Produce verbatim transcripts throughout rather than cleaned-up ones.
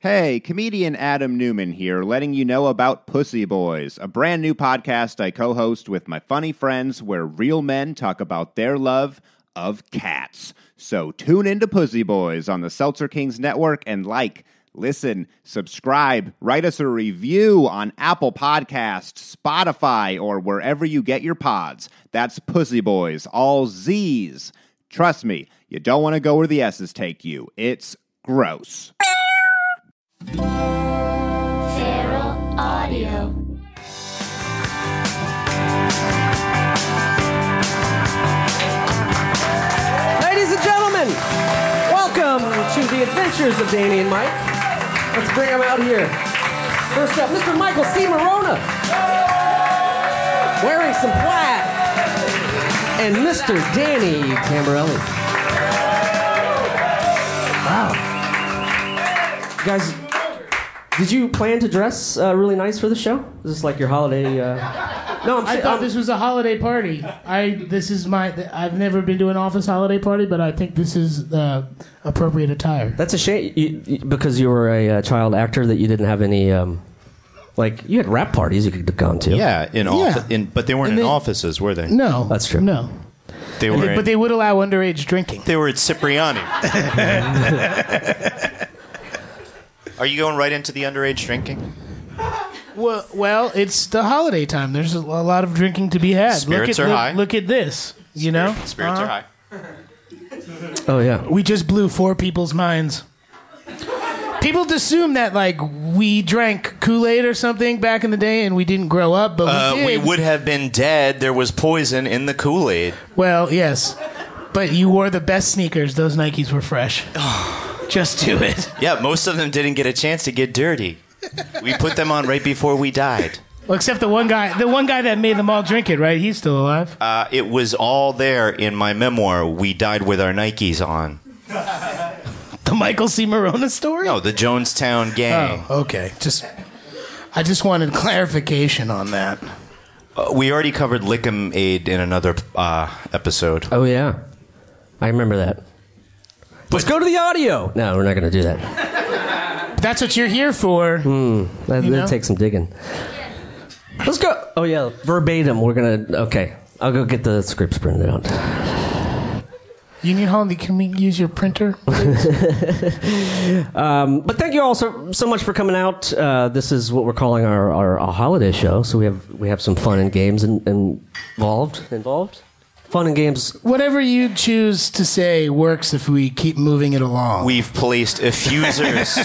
Hey, comedian Adam Newman here, letting you know about Pussy Boys, a brand new podcast I co-host with my funny friends where real men talk about their love of cats. So tune into Pussy Boys on the Seltzer Kings Network and like, listen, subscribe, write us a review on Apple Podcasts, Spotify, or wherever you get your pods. That's Pussy Boys, all Z's. Trust me, you don't want to go where the S's take you. It's gross. Feral Audio. Ladies and gentlemen, welcome to the adventures of Danny and Mike. Let's bring them out here. First up, Mister Michael C. Morona, wearing some plaid, and Mister Danny Tamborelli. Wow. Guys, did you plan to dress uh, really nice for the show? Is this like your holiday? Uh... No, I'm I si- thought I'm... this was a holiday party. I this is my. I've never been to an office holiday party, but I think this is uh, appropriate attire. That's a shame, you, you, because you were a uh, child actor, that you didn't have any. Um, like you had rap parties you could have gone to. Yeah, in Yeah. office, in but they weren't And in they- offices, were they? No, That's true. No, They And were. they- in- but they would allow underage drinking. They were at Cipriani. Are you going right into the underage drinking? Well, well, it's the holiday time. There's a, a lot of drinking to be had. Spirits look at, are look, high. Look at this. You know, Spirits Uh-huh. are high. Oh yeah. We just blew four people's minds. People assume that like we drank Kool-Aid or something back in the day and we didn't grow up, but Uh, we we did. would have been dead. There was poison in the Kool-Aid. Well, yes, but you wore the best sneakers. Those Nikes were fresh. Just do it. Yeah, most of them didn't get a chance to get dirty. We put them on right before we died. Well, except the one guy, the one guy that made them all drink it, right? He's still alive. Uh, it was all there in my memoir. We died with our Nikes on. The Michael C. Morona story? No, the Jonestown gang. Oh, okay. Just, I just wanted clarification on that. Uh, we already covered Lickum Aid in another uh, episode. Oh yeah. I remember that. Let's go to the audio. No, we're not going to do that. That's what you're here for. That, You know? that takes some digging. Let's go. Oh yeah, verbatim. We're gonna. Okay, I'll go get the scripts printed out. Union Hall, can we use your printer? Um, but thank you all so, so much for coming out. Uh, this is what we're calling our, our, our holiday show. So we have we have some fun and games in, in, involved. Involved. Fun and games. Whatever you choose to say works if we keep moving it along. We've placed effusers.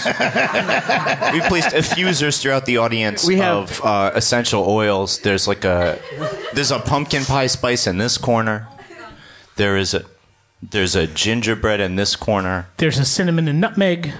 We've placed effusers throughout the audience We have- of uh, essential oils. There's like a there's a pumpkin pie spice in this corner. There is a there's a gingerbread in this corner. There's a cinnamon and nutmeg.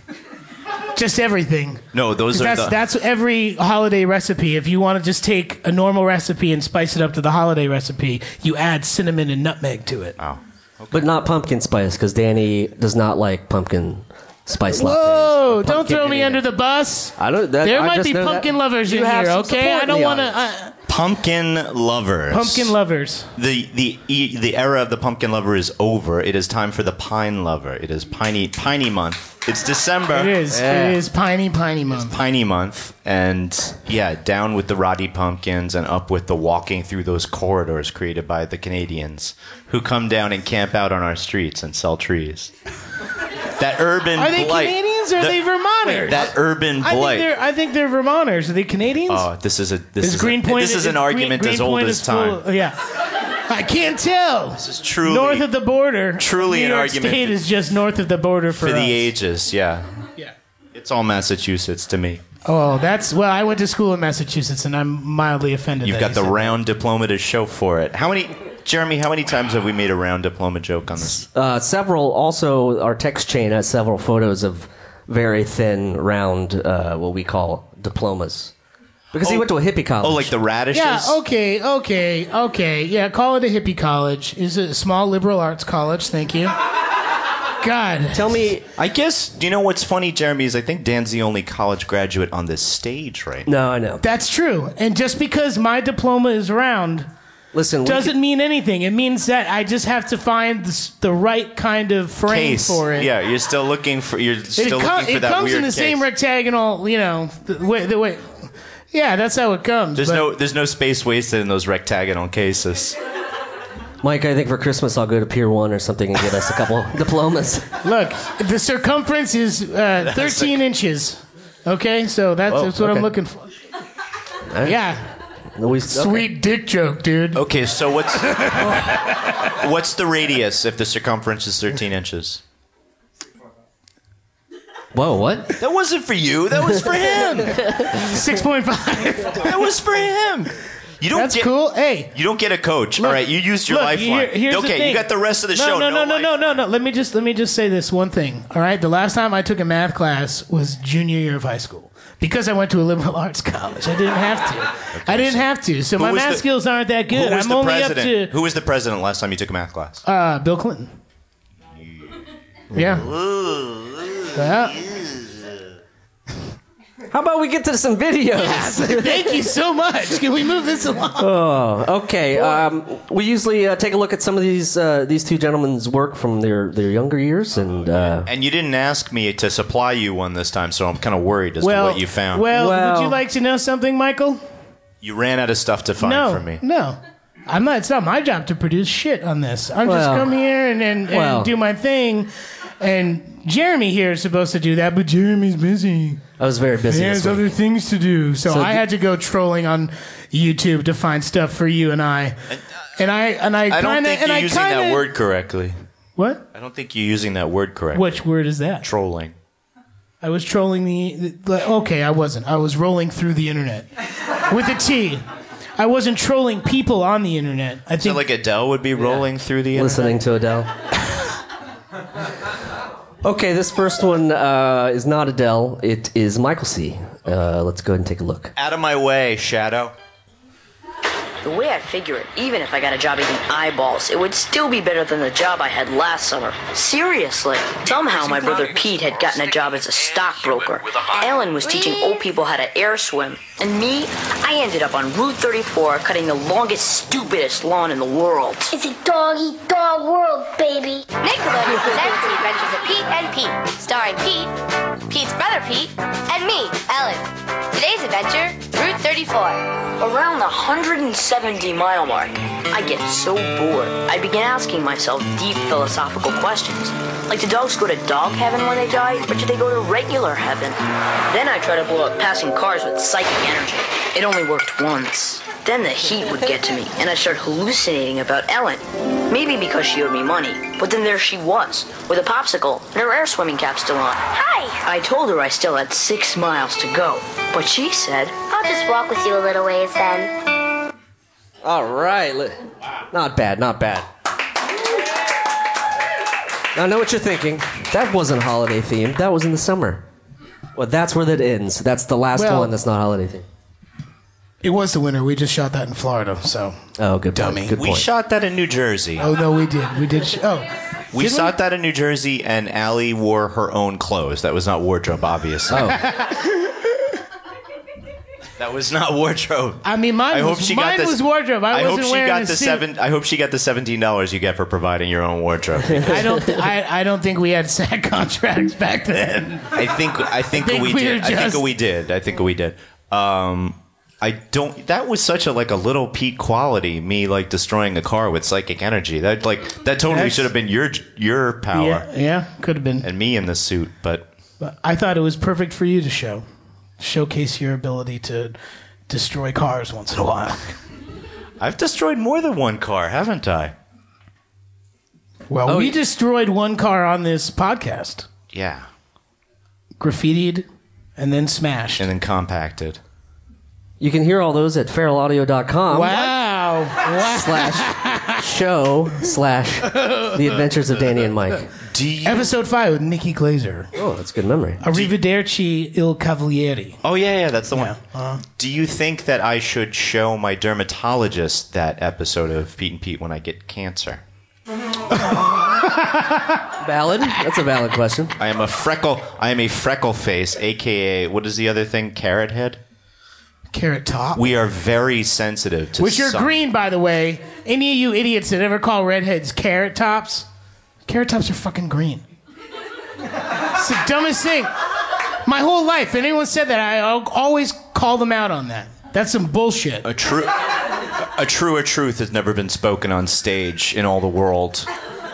Just everything. No, those are That's the that's every holiday recipe. If you want to just take a normal recipe and spice it up to the holiday recipe, you add cinnamon and nutmeg to it. oh. But not pumpkin spice, because Danny does not like pumpkin spice lattes. Whoa! or Don't pumpkin throw me anything. under the bus. I don't. That, There I might just be know that. pumpkin lovers You in have here, some okay? support I in don't the want to. audience. Uh, Pumpkin lovers. pumpkin lovers. The the e- the era of the pumpkin lover is over. It is time for the pine lover. It is piney piney month. It's December. It is. Yeah. It is piney piney month. Piney month, and yeah, down with the rotty pumpkins and up with the walking through those corridors created by the Canadians who come down and camp out on our streets and sell trees. That urban Are they blight. Canadians or are The- they Vermonters? That urban I think blight. they're. I think they're Vermonters. Are they Canadians? Oh, this is a this Is is Greenpoint? a, this is an Green- argument as old Greenpoint as is time. full- yeah. I can't tell. This is truly North of the border. truly New an York argument State is just north of the border for, for the us. ages. Yeah, Yeah. it's all Massachusetts to me. Oh, that's well. I went to school in Massachusetts, and I'm mildly offended. You've that got you the said round diploma to show for it. How many, Jeremy? How many times have we made a round diploma joke on this? Uh, several. Also, our text chain has several photos of very thin, round, uh, what we call diplomas. Because he Oh. went to a hippie college. Oh, like the radishes? Yeah, okay, okay, okay. Yeah, call it a hippie college. Is it a small liberal arts college? Thank you. God. Tell me. I guess, do you know what's funny, Jeremy, is I think Dan's the only college graduate on this stage right now. No, I know. That's true. And just because my diploma is round Listen, we doesn't can- mean anything. It means that I just have to find the, s- the right kind of frame Case. for it. Yeah, you're still looking for. You're It, still com- looking for it that comes weird in the case. same rectagonal, you know, the way, the way. Yeah, that's how it comes. There's but- no. There's no space wasted in those rectagonal cases. Mike, I think for Christmas I'll go to Pier One or something and get us a couple diplomas. Look, the circumference is uh, thirteen inches. Okay, so that's, Oh, that's what okay. I'm looking for. Yeah, We, sweet dick joke, dude. Okay, so what's what's the radius if the circumference is thirteen inches? Whoa, what? That wasn't for you. That was for him. Six point five. That was for him. You don't That's get, cool. Hey, You don't get a coach. All right, you used your look, lifeline. here- here's okay, the thing. you got the rest of the no, show. No, no, no, no, lifeline. no, no. Let me just let me just say this one thing. All right, the last time I took a math class was junior year of high school because I went to a liberal arts college. I didn't have to. I didn't have to. So Who my was math the- skills aren't that good. Who was I'm the only president? up to Who was the president last time you took a math class? uh, Bill Clinton. Yeah. Yeah. How about we get to some videos? Thank you so much. Can we move this along? Oh, okay. Um, we usually uh, take a look at some of these uh, these two gentlemen's work from their, their younger years, and uh, And you didn't ask me to supply you one this time, so I'm kind of worried as Well, to what you found. well, Well- would you like to know something, Michael? you ran out of stuff to find No, for me. no. I'm not. It's not my job to produce shit on this. I'm just Well, come here and, and, and well. do my thing. And Jeremy here is supposed to do that, but Jeremy's busy. I was very busy He this has week. other things to do. So, So I d- had to go trolling on YouTube to find stuff for you and I. And I and I I don't kind of think and you're I using kind that of word correctly. What? I don't think you're using that word correctly. Which word is that? Trolling. I was trolling the, the. Okay, I wasn't. I was rolling through the internet with a T. I wasn't trolling people on the internet. I Is it think like Adele would be rolling through the internet? Listening to Adele. Okay, this first one uh, is not Adele. It is Michael C. Uh, let's go ahead and take a look. Out of my way, Shadow. The way I figure it, even if I got a job eating eyeballs, it would still be better than the job I had last summer. Seriously. Somehow my brother Pete had gotten a job as a stockbroker. Ellen was teaching old people how to air swim. And me, I ended up on Route thirty-four cutting the longest, stupidest lawn in the world. It's a dog-eat-dog world, baby. Nickelodeon presents The Adventures of Pete and Pete, starring Pete, Pete's brother Pete, and me, Ellen. Today's adventure, Route thirty-four. Around the one hundred seventy mile mark, I get so bored, I begin asking myself deep philosophical questions. Like, do dogs go to dog heaven when they die, or do they go to regular heaven? Then I try to blow up passing cars with psychic energy. It only worked once. Then the heat would get to me, and I'd start hallucinating about Ellen. Maybe because she owed me money, but then there she was, with a popsicle and her air swimming cap still on. Hi. I told her I still had six miles to go, but she said, I'll just walk with you a little ways then. All right. li- Not bad, not bad. Now, I know what you're thinking. That wasn't holiday themed. That was in the summer. Well, that's where that ends. That's the last Well- one that's not holiday themed. it was the winter. We just shot that in Florida. So. Oh, good Dummy. point. Good We point. shot that in New Jersey. Oh no, we did. We did. Sh- oh. we Did shot that in New Jersey, and Allie wore her own clothes. That was not wardrobe, obviously. Oh, That was not wardrobe. I mean, mine I hope was she mine got this. was wardrobe. I, hope wasn't she wearing got a the suit. seven. I hope she got the seventeen dollars you get for providing your own wardrobe. I don't. Th- I, I don't think we had SAG contracts back then. I think. I think, think we, we did. were I think just- we did. I think we did. Um, I don't. That was such a like a little Pete quality. Me like destroying a car with psychic energy. That like that totally That's- should have been your your power Yeah, yeah, could have been. and me in the suit. But But I thought it was perfect for you to show, showcase your ability to destroy cars once in a while. I've destroyed more than one car, haven't I? Well, Oh, we yeah. destroyed one car on this podcast, Yeah, graffitied, and then smashed. and then compacted. you can hear all those at feral audio dot com. Wow! Wow! Slash show slash The Adventures of Danny and Mike. Do you? Episode five with Nikki Glazer. Oh, that's good memory. Arrivederci il Cavalieri. Oh yeah, yeah, that's the Yeah. one. Uh, Do you think that I should show my dermatologist that episode of Pete and Pete when I get cancer? Valid. That's a valid question. I am a freckle. I am a freckle face, aka what is the other thing? Carrot head. Carrot Top. We are very sensitive to Which are some- green, by the way. Any of you idiots that ever call redheads Carrot Tops, Carrot Tops are fucking green. It's the dumbest thing. My whole life, if anyone said that, I always call them out on that. That's some bullshit. A true, a truer truth has never been spoken on stage in all the world.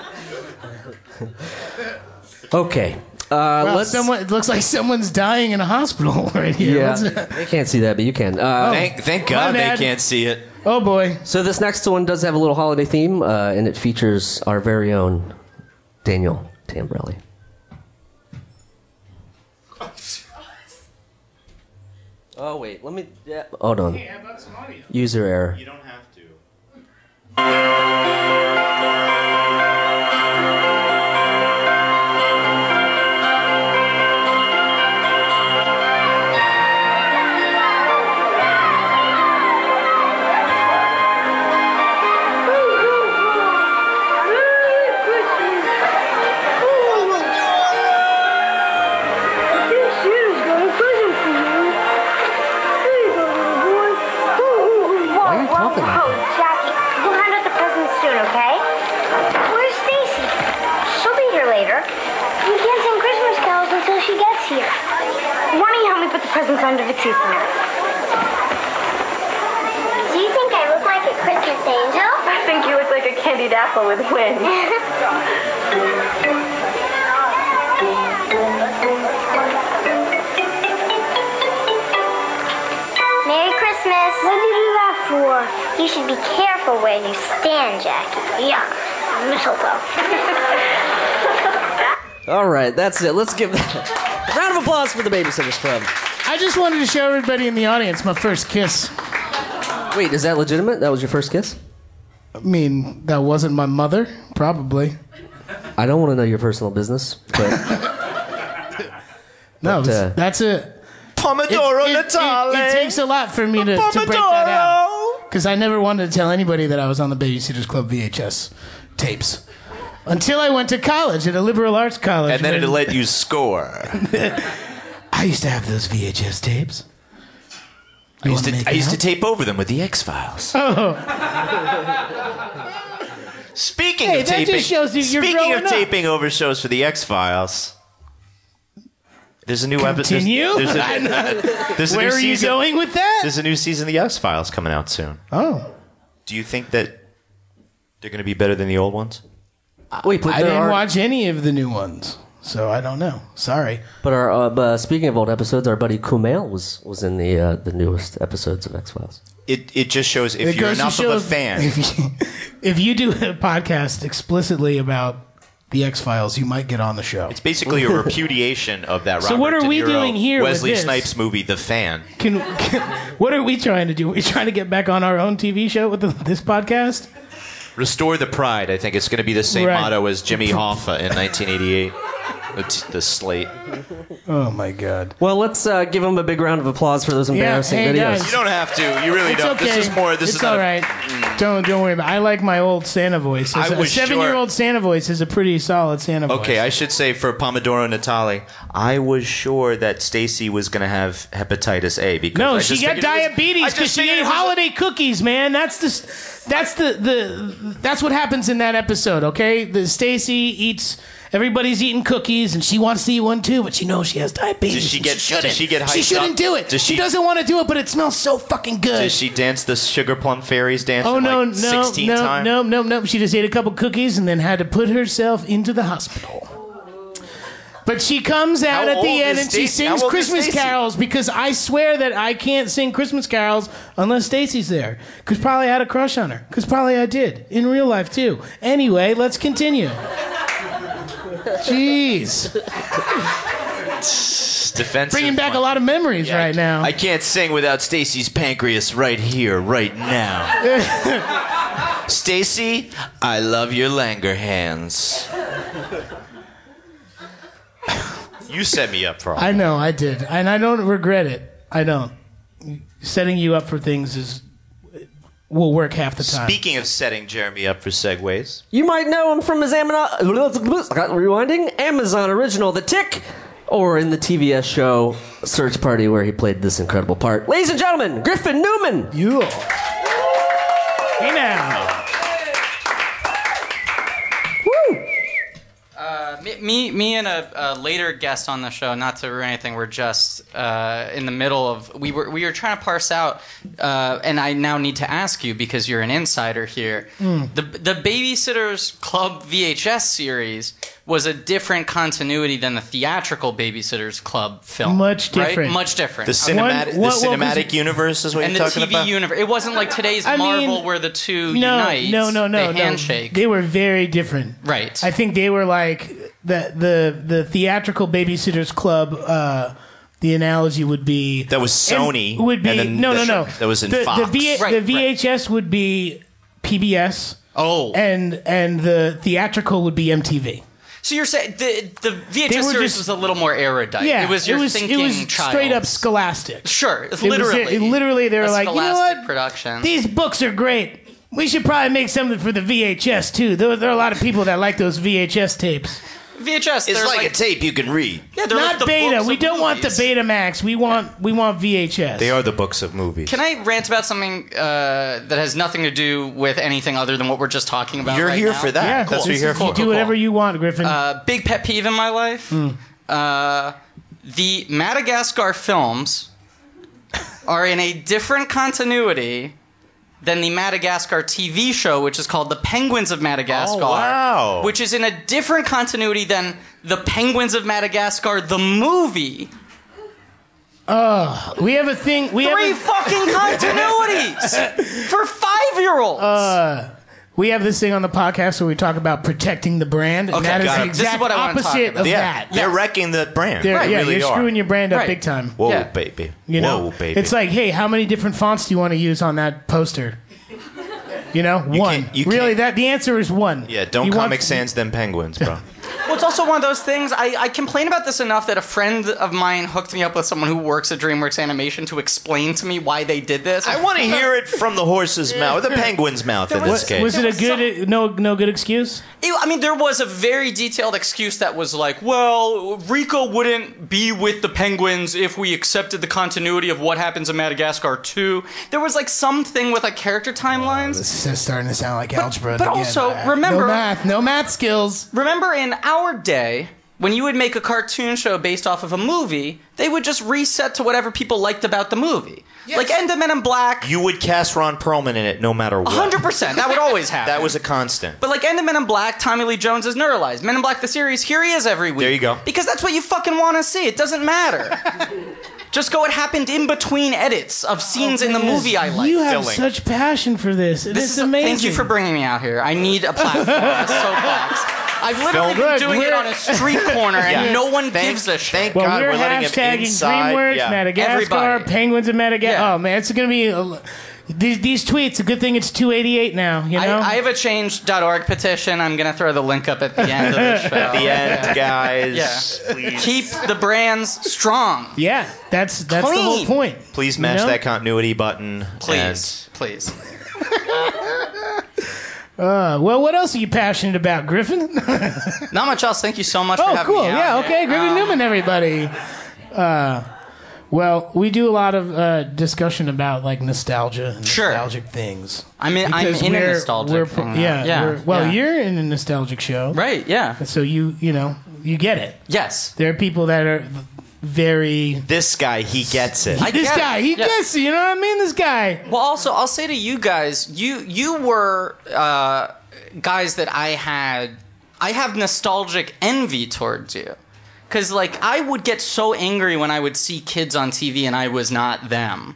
Okay. Uh, Wow, let's. someone, it looks like someone's dying in a hospital right here. Yeah, What's that? they can't see that, but you can. Uh, Thank, thank God My they bad. can't see it. Oh boy. So this next one does have a little holiday theme, uh, and it features our very own Daniel Tambrelli. Oh wait, let me. Yeah. Hold on. User error. You don't have to. Why are you talking like Oh, that? Jackie, we'll hand out the presents soon, okay? Where's Stacy? She'll be here later. We can't sing Christmas carols until she gets here. Why don't you help me put the presents under the tree for now? Do you think I look like a Christmas angel? I think you look like a candied apple with wings. Merry Christmas. What did you do that for? You should be careful where you stand, Jackie. Yeah, mistletoe. All right, that's it. Let's give that a round of applause for the Babysitters Club. I just wanted to show everybody in the audience my first kiss. Wait, is that legitimate? That was your first kiss? I mean, that wasn't my mother, probably. I don't want to know your personal business, but No, But, uh, that's it. Pomodoro it, it, it, it takes a lot for me to, to break that out. Because I never wanted to tell anybody that I was on the Babysitters Club V H S tapes. Until I went to college at a liberal arts college. And then where- it let you score. I used to have those V H S tapes. I used, wanna to, make I used to out? tape over them with the X-Files. Oh, Speaking Hey, of that taping, just shows you you're speaking growing of up. taping over shows for the X-Files, there's a new episode. continue? There's, there's a, there's a Where new are you season, going with that? There's a new season of the X-Files coming out soon. Oh. Do you think that they're going to be better than the old ones? wait, but I there didn't are, watch any of the new ones, so I don't know. Sorry. But our uh, but speaking of old episodes, our buddy Kumail was was in the uh, the newest episodes of X Files. It it just shows if It you're goes to enough show of a fan. If you, if you do a podcast explicitly about the X Files, you might get on the show. It's basically a repudiation of that. So Robert what are De we Niro, doing here with Wesley this? Snipes movie, The Fan. Can, can what are we trying to do? Are we trying to get back on our own T V show with the, this podcast? Restore the Pride. I think it's going to be the same Right. motto as Jimmy Hoffa in nineteen eighty-eight. The, t- the slate. Oh my God! Well, let's uh, give him a big round of applause for those embarrassing hey, videos. guys. You don't have to. You really It's don't. okay. This is more. This it's is not all a- right. Don't don't worry about it. I like my old Santa voice. I a was seven-year-old Santa voice is a pretty solid Santa voice. Okay, I should say for Pomodoro Natali, I was sure that Stacy was going to have hepatitis A because No, I she just got figured it was- I diabetes just because she figured ate it was a- holiday cookies, man. That's the that's the, the that's what happens in that episode. Okay, the Stacy eats. Everybody's eating cookies, and she wants to eat one too, but she knows she has diabetes. Does she and get- shouldn't. does she get She hyped shouldn't up? do it. Does she, she- doesn't want to do it, but it smells so fucking good. Did she dance the Sugar Plum Fairies dance oh no, like no, sixteen no, times? no, no, no! She just ate a couple cookies and then had to put herself into the hospital. But she comes out How at the old end is and she Stacey? How sings old is Christmas Stacey? carols because I swear that I can't sing Christmas carols unless Stacy's there. Because probably I had a crush on her. Because probably I did. In real life, too. Anyway, let's continue. Jeez. Defensive Bringing back one. a lot of memories Yeah, I right can't- now. I can't sing without Stacy's pancreas right here, right now. Stacy, I love your Langerhans. You set me up for all. I know, I did. And I don't regret it. I don't. Setting you up for things is will work half the time. Speaking of setting Jeremy up for segues, You might know him from his Amazon rewinding Amazon original, The Tick. or in the T V S show Search Party, where he played this incredible part. Ladies and gentlemen, Griffin Newman. You. Hey now. Uh, me, me, me and a, a later guest on the show, not to ruin anything, we're just uh, in the middle of, we were we were trying to parse out, uh, and I now need to ask you, because you're an insider here, mm. the the Babysitters Club V H S series was a different continuity than the theatrical Babysitters Club film. Much different. Right? Much different. The cinematic, One- the what- what cinematic was- universe is what and you're the talking T V about? universe. It wasn't like today's I mean, Marvel where the two No, unite. no, no, no, They no. handshake. They were very different. Right. I think they were like the the the theatrical Babysitters Club. Uh, the analogy would be That was Sony, and would be and then no, the- no, no. that was in the, Fox. The, v, Right, the right. V H S would be P B S. Oh. and and the theatrical would be M T V. So you're saying the the V H They S were series just- was a little more erudite. Yeah, it was your it was, thinking it was child. straight up scholastic. Sure, it's It was- literally. it- literally, they were a like, you know scholastic what? production. These books are great. We should probably make something for the V H S too. There, there are a lot of people that like those V H S tapes. V H S. It's they're like, like a tape you can read. Yeah, they're Not like the beta. books We of don't want the movies. Betamax. We want we want V H S. They are the books of movies. Can I rant about something uh, that has nothing to do with anything other than what we're just talking about? You're right here now? for that. Yeah, That's what this you're here is- for. You do whatever you want, Griffin. Uh, big pet peeve in my life. Uh, the Madagascar films are in a different continuity than the Madagascar T V show, which is called The Penguins of Madagascar. Oh, wow. Which is in a different continuity than The Penguins of Madagascar, the movie. we have a thing. We Three have a, fucking continuities for five-year-olds. we have this thing on the podcast where we talk about protecting the brand, and Okay, that is got the it. This is exact what I wanna talk opposite about. of Yeah, that. they're Yes. wrecking the brand. They're- They yeah, really you're are. screwing your brand up Right. big time. Whoa, Yeah. baby. You know, Whoa, baby. it's like, hey, how many different fonts do you want to use on that poster? You know, one. can't- you really, can't- that the answer is one. yeah, don't You want- Comic Sans them penguins, bro. Well, it's also one of those things. I, I complain about this enough that a friend of mine hooked me up with someone who works at DreamWorks Animation to explain to me why they did this. I want to hear it from the horse's mouth, the penguin's mouth in There this was- case. Was it a good, no, no good excuse? It- I mean, there was a very detailed excuse that was like, well, Rico wouldn't be with the Penguins if we accepted the continuity of what happens in Madagascar two. There was like something with like character timelines. This is starting to sound like algebra. but again. also, Uh, remember- no math, no math skills. Remember in our day, when you would make a cartoon show based off of a movie, they would just reset to whatever people liked about the movie. Like End of Men in Black, You would cast Ron Perlman in it no matter what. one hundred percent. That would always happen. That was a constant. But like End of Men in Black, Tommy Lee Jones is neuralized. Men in Black the series, here he is every week. There you go. Because that's what you fucking want to see. It doesn't matter. Just go what happened in between edits of scenes in the movie I like. You have filling. such passion for this. It This is is amazing. Thank you for bringing me out here. I need a platform, a soapbox. I've literally Film- been Look, doing it we're- on a street corner and Yeah. no one Thank- gives a shit. Thank Well, God we're we're letting him hashtagging inside. DreamWorks, Yeah. Madagascar, Everybody. Penguins of Madagascar. Yeah. Oh man, it's gonna be a, these these tweets. A good thing it's two eighty-eight now. You know. I, I have a change dot org petition. I'm going to throw the link up at the end of the show. At the end, guys. Yeah. Please, Keep the brands strong. yeah, that's that's the whole Clean. point. please match You know? that continuity button. Please. Please. Uh, well, what else are you passionate about, Griffin? Not much else. Thank you so much for Oh, having cool. me out Yeah, here. okay. Griffin Um, Newman, everybody. Uh, well, we do a lot of uh, discussion about like nostalgia and Sure. nostalgic things. I'm in, I'm Because in a we're- nostalgic we're, thing. Yeah, yeah. we're- well, yeah. you're in a nostalgic show, Right, yeah. so you you know you get it. Yes. There are people that are very. This guy, he gets it. I This get it. guy, he Yeah. gets it. You know what I mean? This guy. Well, also, I'll say to you guys, you you were uh, guys that I had. I have nostalgic envy towards you, because like I would get so angry when I would see kids on T V and I was not them.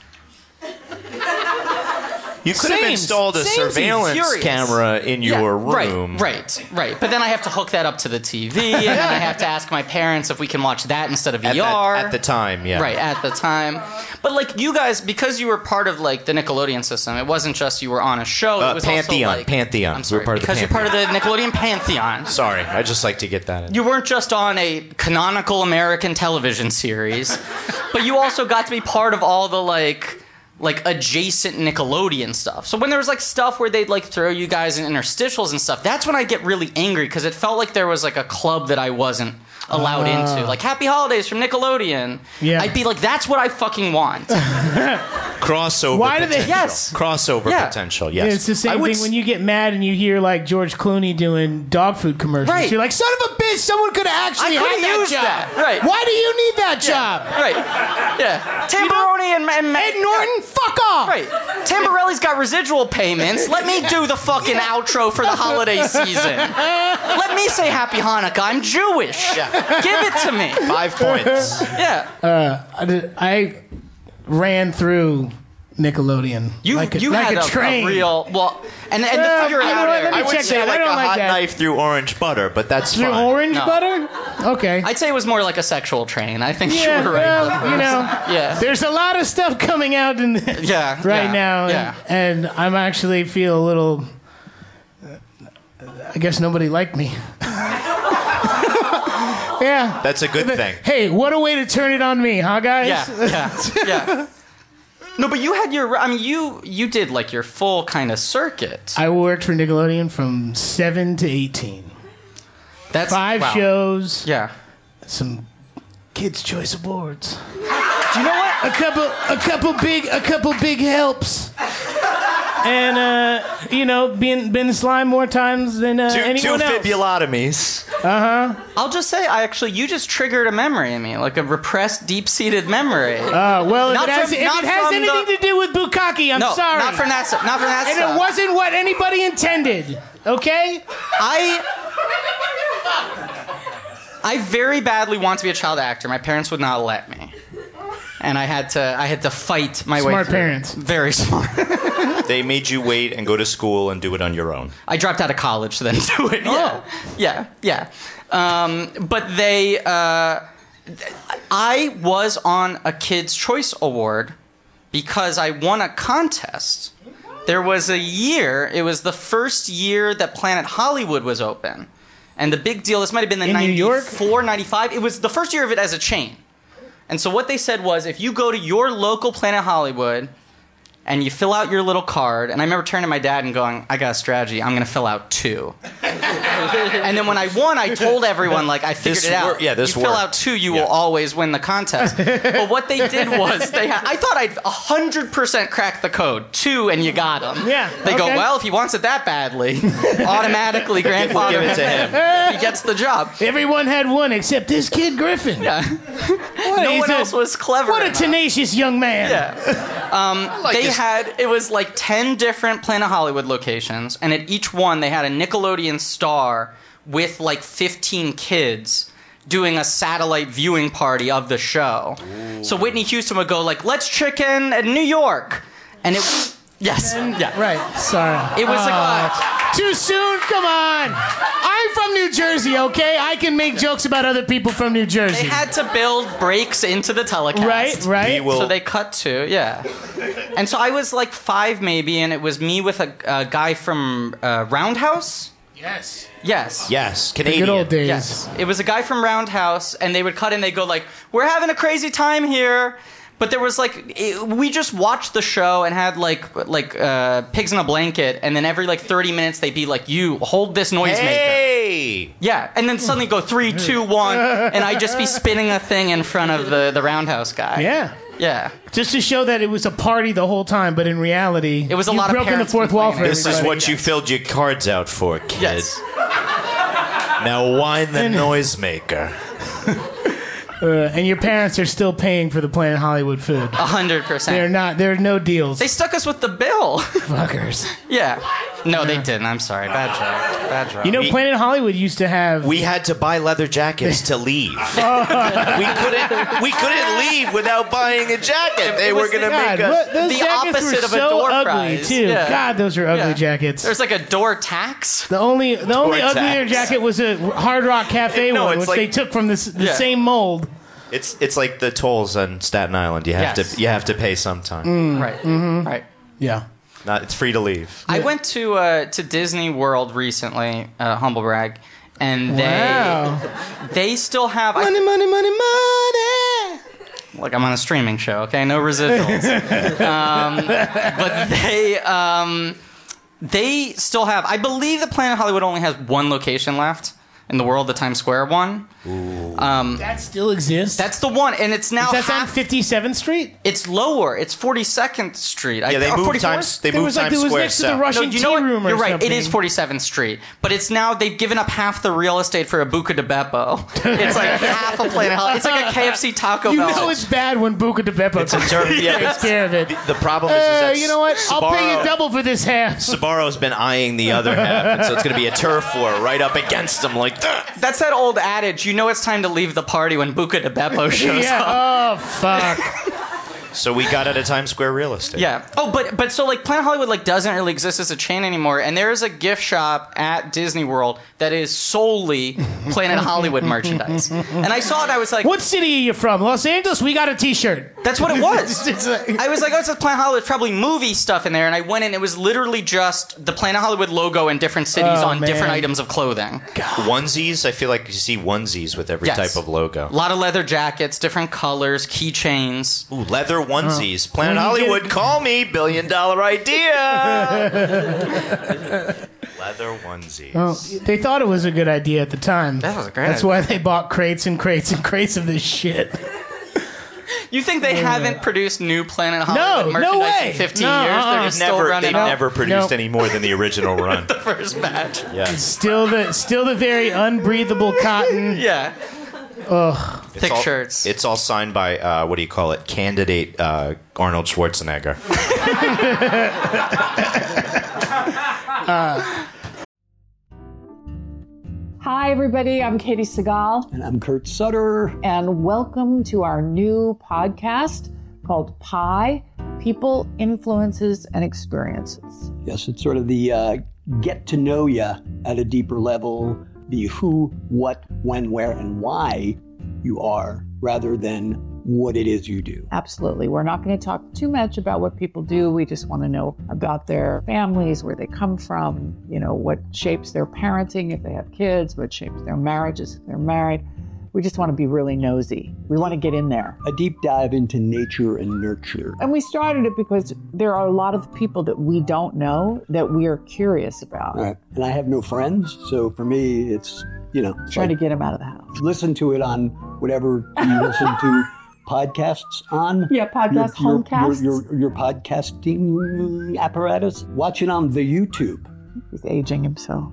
You could have Same- installed a same surveillance furious. camera in Yeah, your room. Right, right, right. But then I have to hook that up to the T V, and then I have to ask my parents if we can watch that instead of At, V R. that, at the time, yeah. Right, at the time. But like you guys, because you were part of like the Nickelodeon system, it wasn't just you were on a show. Uh, it was Pantheon, also like Pantheon. I'm We sorry, were part of the because you're part of the Nickelodeon Pantheon. Sorry, I just like to get that in. You weren't just on a canonical American television series, but you also got to be part of all the like like adjacent Nickelodeon stuff. So when there was like stuff where they'd like throw you guys in interstitials and stuff, that's when I get really angry because it felt like there was like a club that I wasn't allowed Uh. into. Like Happy Holidays from Nickelodeon. Yeah. I'd be like, that's what I fucking want. Crossover Why do they- potential. Yes. Crossover Yeah. potential, yes. It's the I same would thing when you get mad and you hear like George Clooney doing dog food commercials. Right. You're like, son of a bitch, someone could have actually I had could've that used job. that. Right. Why do you need that job? Right. Yeah. Tamboroni and, and Ed Norton, fuck off. Right. Tamborelli's got residual payments. Let me do the fucking outro for the holiday season. Let me say Happy Hanukkah. I'm Jewish. Yeah. Give it to me. Five points. Yeah. I, did- I ran through Nickelodeon You like a, you like had a a, train. a real well, and and Uh, to figure it you know out what, there. let me I would check say that. I like don't a like hot that. knife through orange butter, but that's Through fine. orange No. butter? Okay. I'd say it was more like a sexual train. I think yeah, you were right. well, you know, Yeah. there's a lot of stuff coming out in Yeah. right yeah, now, and, Yeah. and I'm actually feel a little. I guess nobody liked me. Yeah. That's a good thing. Hey, what a way to turn it on me, huh, guys? Yeah. Yeah. Yeah. No, but you had your. I mean, you you did like your full kind of circuit. I worked for Nickelodeon from seven to eighteen. That's Five wow. shows, Yeah. some Kids' Choice Awards, Do you know what? a couple, a couple big, a couple big helps, and uh, you know, been been slime more times than uh, Two, two anyone else. fibulotomies. I'll just say, I actually, you just triggered a memory in me, like a repressed, deep-seated memory. Uh, well, if Not it has, from- if not it has from anything the- to do with bukkake, I'm no, sorry. not from that stuff. Not from that and stuff. it wasn't what anybody intended. Okay. I I very badly want to be a child actor. My parents would not let me, and I had to I had to fight my way Smart through. parents. Very smart. They made you wait and go to school and do it on your own. I dropped out of college to then do it. Oh. Yeah, yeah, yeah. Um, but they, uh, I was on a Kids' Choice Award because I won a contest. There was a year. It was the first year that Planet Hollywood was open, and the big deal. This might have been the In New York? ninety-four, ninety-five. It was the first year of it as a chain. And so what they said was, if you go to your local Planet Hollywood and you fill out your little card, and I remember turning to my dad and going, I got a strategy, I'm going to fill out two. And then when I won, I told everyone, like, I figured This it out. wor- yeah, this you fill worked. out two, you Yeah. will always win the contest. But what they did was, they had, I thought I'd one hundred percent cracked the code. Two, and you got him. Yeah, They go, okay. well, if he wants it that badly, automatically grandfather Give it to him. He gets the job. Everyone had one except this kid Griffin. Yeah. What, No he's one a- else was clever What a enough. tenacious young man. Yeah. Um, they this. had, it was like ten different Planet Hollywood locations, and at each one they had a Nickelodeon star with like fifteen kids doing a satellite viewing party of the show. So Whitney Houston would go like, let's chicken in New York. And it, yes, yeah. Right. Sorry. It was like, Uh, uh, too soon. Come on. I'm from New Jersey. Okay, I can make jokes about other people from New Jersey. they had to build breaks into the telecast. right. Right. We will- So they cut to, yeah. And so I was like five maybe, and it was me with a, a guy from uh, Roundhouse. Yes. Yes. Yes, The Canadian. good old days. Yes. It was a guy from Roundhouse, and they would cut in, they'd go like, we're having a crazy time here. But there was like, it, we just watched the show and had like like uh, pigs in a blanket, and then every like thirty minutes they'd be like, you, hold this noisemaker. Hey! Yeah, and then suddenly go three, two, one, and I'd just be spinning a thing in front of the, the Roundhouse guy. Yeah. Yeah. Just to show that it was a party the whole time, but in reality, It was a you've lot of broken the parents fourth wall for complaining. This is everybody. what you filled your cards out for, kid. Yes. Now whine the noisemaker. Uh, and your parents are still paying for the Planet Hollywood food. A hundred percent. They're not. There are no deals. They stuck us with the bill. Fuckers. Yeah. No, they didn't. I'm sorry. Bad joke. Bad joke. You know, We- Planet Hollywood used to have. We had to buy leather jackets to leave. we couldn't. We couldn't leave without buying a jacket. They It were was gonna the- God, make us. what- those the jackets opposite were of a so door ugly prize. too. Yeah. God, those are ugly Yeah. jackets. There's like a door tax. The only the only Door uglier tax. jacket was a Hard Rock Cafe No, one, it's which like- they took from this, the Yeah. same mold. It's it's like the tolls on Staten Island. You have Yes. to you have to pay sometime. Mm. Right. Mm-hmm. Right. Yeah. Not it's free to leave. I went to uh, to Disney World recently, uh, humble brag, and they Wow. they still have. I, Money, money, money, money. like I'm on a streaming show, okay? No residuals. um, but they um, they still have. I believe the Planet Hollywood only has one location left. in the world, the Times Square one. Um, that still exists? That's the one, and it's now That's on half, fifty-seventh Street? It's lower. It's forty-second Street. Yeah, they or moved forty-fourth? Times. They There moved was like- Times there was Square next to the south. Russian No, you tea know what? room or You're right. It something. is forty-seventh Street, but it's now they've given up half the real estate for a Buca de Beppo. It's like half a Planet Hollywood. It's like a K F C Taco You Bell. know it's bad when Buca de Beppo It's a term. Yeah, takes care of it. The problem is, is Uh, that you know what? I'll pay you Sbarro- double for this half. Sbarro's been eyeing the other half, and so it's going to be a turf war right up against him like that. That's that old adage. You know it's time to leave the party when Buca de Beppo shows Yeah. up. Oh, fuck. So we got out of Times Square real estate. Yeah. Oh, but but so like Planet Hollywood like doesn't really exist as a chain anymore, and there is a gift shop at Disney World that is solely Planet Hollywood merchandise. And I saw it, I was like, What city are you from? Los Angeles? We got a T-shirt. that's what it was. It's like- I was like, oh, it's a Planet Hollywood, probably movie stuff in there, and I went in, it was literally just the Planet Hollywood logo in different cities Oh, on different man. items of clothing. Onesies. I feel like you see onesies with every Yes. type of logo. A lot of leather jackets, different colors, keychains. Ooh, leather onesies. Planet When you Hollywood, get- call me. Billion dollar idea. Leather onesies. Oh, they thought it was a good idea at the time. That was a great That's idea. why they bought crates and crates and crates of this shit. You think they haven't produced new Planet Hollywood No, no merchandise way. in fifteen No, years? uh-uh. They're They've still never, running they've out. never produced No. any more than the original run. The first batch. Yeah. Still the still the very unbreathable cotton. Yeah. Ugh. It's Thick all, shirts. It's all signed by, uh, what do you call it? Candidate uh, Arnold Schwarzenegger. Hi, everybody. I'm Katie Segal, And I'm Kurt Sutter. and welcome to our new podcast called Pi People, Influences, and Experiences. Yes, it's sort of the uh, get to know you at a deeper level, the who, what, when, where, and why you are, rather than what it is you do. Absolutely. We're not going to talk too much about what people do. We just want to know about their families, where they come from, you know, what shapes their parenting if they have kids, what shapes their marriages if they're married. We just want to be really nosy. We want to get in there. A deep dive into nature and nurture. And we started it because there are a lot of people that we don't know that we are curious about. All right. And I have no friends, so for me, it's, you know, it's Trying like, to get them out of the house. listen to it on whatever you listen to podcasts on. Yeah, podcast, your, homecasts. Your, your, your podcasting apparatus. Watch it on the YouTube. He's aging himself.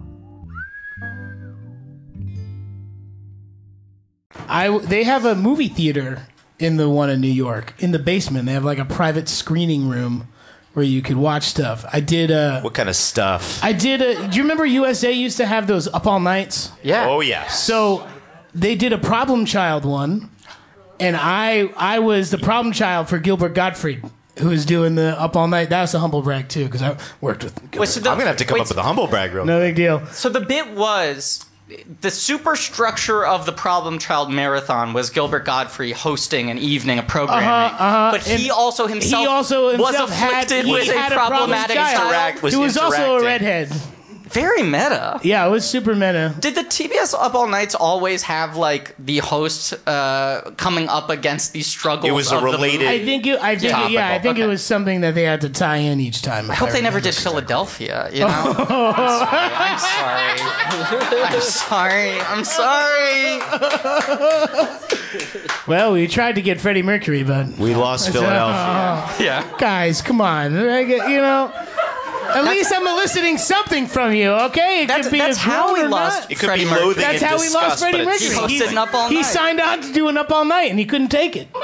I they have a movie theater in the one in New York in the basement. They have like a private screening room where you could watch stuff. I did. Uh, What kind of stuff? I did. A, do you remember U S A used to have those up all nights? Yeah. Oh, yes. So they did a Problem Child one, and I I was the problem child for Gilbert Gottfried, who was doing the up all night. That was a humble brag too, because I worked with Gilbert. Wait, so the- I'm going to have to come wait, up with a humble brag real No big deal. So the bit was the superstructure of the Problem Child Marathon was Gilbert Godfrey hosting an evening of programming, Uh-huh, uh-huh. but he And also himself he also himself was afflicted had, he with had a problematic problem child. child. was He was also a interacting. redhead. Very meta. Yeah, it was super meta. Did the T B S Up All Nights always have like the host uh, coming up against these struggles? It was a of the related- movie? I think it, I think it, yeah, I think it Okay. was something that they had to tie in each time. I hope they never did Philadelphia. You know, I'm sorry. I'm sorry. I'm sorry. I'm sorry. Well, we tried to get Freddie Mercury, but We lost Philadelphia. Yeah. guys, come on, I get- you know. At least I'm eliciting something from you, okay? It That's, could be that's a how grown we or lost not. It could Freddie be Mercury. loathing That's and how we disgust, lost Freddie but it's- Mercury. He hosted an Up All he Night. signed on to do an Up All Night, and he couldn't take it.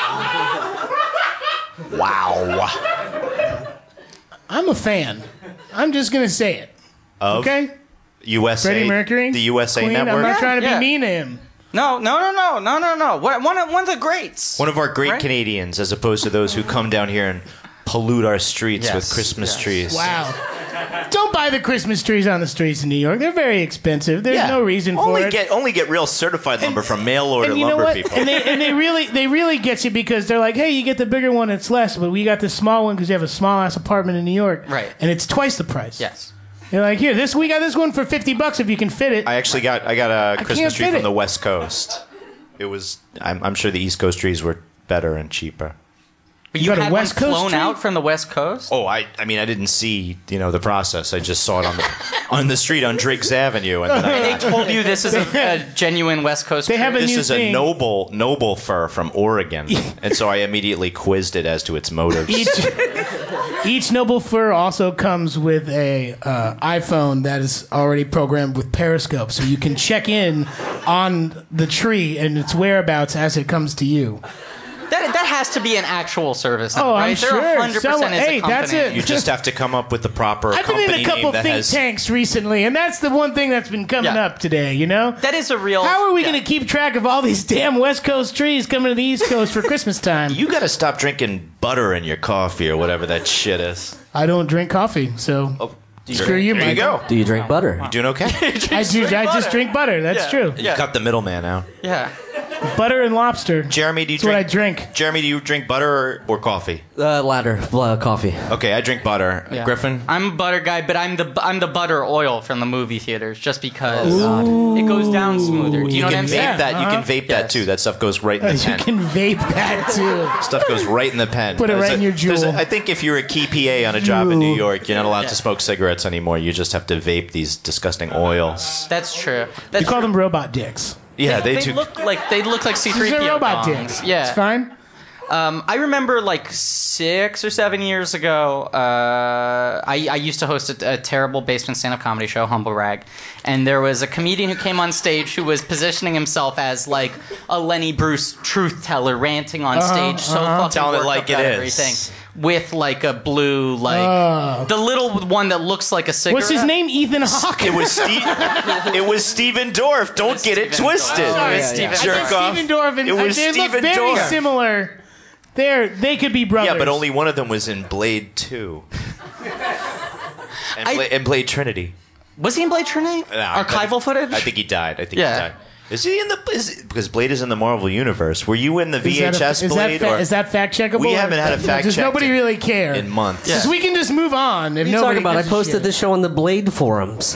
Wow. I'm a fan. I'm just gonna say it. Of Okay, U S A. Freddie Mercury, The U S A Queen, Network. I'm not trying to Yeah. be mean to him. No, no, no, no, no, no, no. One, one, of- one of the greats. One of our great Right? Canadians, as opposed to those who come down here and pollute our streets Yes, with Christmas yes. trees. Wow. Don't buy the Christmas trees on the streets in New York. They're very expensive. There's Yeah. no reason for only it. Get, only get real certified lumber from mail order and you know lumber what? people. And they and they really they really get you because they're like, hey, you get the bigger one, it's less, but we got the small one because you have a small ass apartment in New York, Right. And it's twice the price. Yes. You're like, here, this we got this one for fifty bucks if you can fit it. I actually got I got a can't Christmas tree fit from it. the West Coast. It was I'm, I'm sure the East Coast trees were better and cheaper. But You you, got a had West one Coast flown tree? out from the West Coast? Oh, I I mean I didn't see you know the process. I just saw it on the on the street on Driggs Avenue. And, and they told you this is a, a genuine West Coast They have a this new is thing. a noble, noble fur from Oregon. And so I immediately quizzed it as to its motives. Each, each noble fur also comes with a uh, iPhone that is already programmed with Periscope, so you can check in on the tree and its whereabouts as it comes to you. That, that has to be an actual service, now, Oh, right? I'm They're sure. one hundred percent Someone- is a hey, company. that's it. You just have to come up with the proper I've been company in a couple name that think has... tanks recently, and that's the one thing that's been coming Yeah. up today, you know? That is a real... How are we yeah. going to keep track of all these damn West Coast trees coming to the East Coast for Christmas time? You got to stop drinking butter in your coffee or whatever that shit is. I don't drink coffee, so Oh, screw you, There you Michael. go. Do you drink butter? You doing okay? I do. I just drink butter. That's Yeah. true. You cut the middleman out. Yeah. Butter and lobster. Jeremy, do you That's what I drink? drink. Jeremy, do you drink butter or, or coffee? Uh, ladder, uh, coffee. Okay, I drink butter. Yeah. Griffin? I'm a butter guy, but I'm the I'm the butter oil from the movie theaters, just because it goes down smoother. Do you, know what can I'm vape saying? that. You can vape that Yes. too. That stuff goes right in the You pen. can vape that too. Stuff goes right in the pen. Put it There's right a- in your there's jewel. a- I think if you're a key P A on a job in New Jewel. York, you're not allowed Yeah. to smoke cigarettes anymore. You just have to vape these disgusting oils. That's true. That's You call true. them robot dicks. Yeah, they, they do. look like they look like C three These P O are robot dongs. dicks. Yeah. It's fine. Um, I remember like six or seven years ago, uh, I, I used to host a, a terrible basement stand-up comedy show, Humble Rag, and there was a comedian who came on stage who was positioning himself as like a Lenny Bruce truth teller, ranting on stage, so uh-huh. fucking Telling it worked like up it about is. everything, with like a blue like Oh. the little one that looks like a cigarette. What's his name? Ethan Hawke. It was Steve. It was Steven Dorff. Don't get it Steven twisted. Dorff. Sorry, Yeah, Steven I Jerk think off. Steven Dorff and It was they look Steven very Dorff. similar. They're they could be brothers. Yeah, but only one of them was in Blade Two. And, I- Bla- and Blade Trinity. Was he in Blade Trinity? No, I Archival think- footage? I think he died. I think Yeah. he died. Is he in the? Is, because Blade is in the Marvel universe. Were you in the Is V H that a- S is Blade? that, fa- or is that fact checkable? We or- haven't had a fact Does check nobody in- really care? in months? Yeah. Because we can just move on. If What are you nobody talking about? I gives a posted shit. this show on the Blade forums.